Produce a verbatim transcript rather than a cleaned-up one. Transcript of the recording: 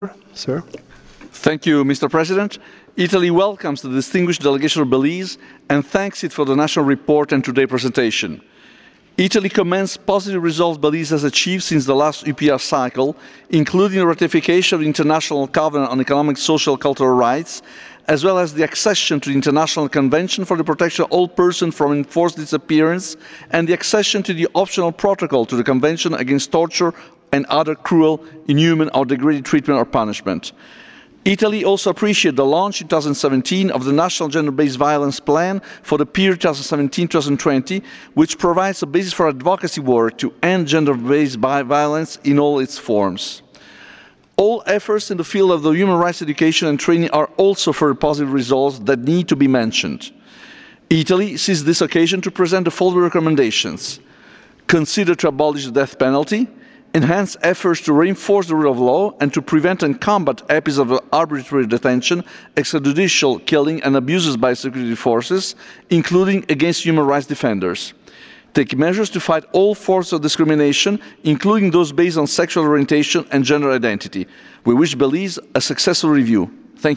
Sir. Thank you, Mister President. Italy welcomes the distinguished delegation of Belize and thanks it for the national report and today's presentation. Italy commends positive results Belize has achieved since the last U P R cycle, including the ratification of the International Covenant on Economic, Social and Cultural Rights, as well as the accession to the International Convention for the Protection of All Persons from Enforced Disappearance and the accession to the optional protocol to the Convention against Torture and other cruel, inhuman or degrading treatment or punishment. Italy also appreciates the launch in two thousand seventeen of the National Gender-Based Violence Plan for the period two thousand seventeen to two thousand twenty, which provides a basis for advocacy work to end gender-based violence in all its forms. All efforts in the field of the human rights education and training are also for positive results that need to be mentioned. Italy seized this occasion to present the following recommendations: consider to abolish the death penalty, enhance efforts to reinforce the rule of law and to prevent and combat episodes of arbitrary detention, extrajudicial killing and abuses by security forces, including against human rights defenders. Take measures to fight all forms of discrimination, including those based on sexual orientation and gender identity. We wish Belize a successful review. Thank you.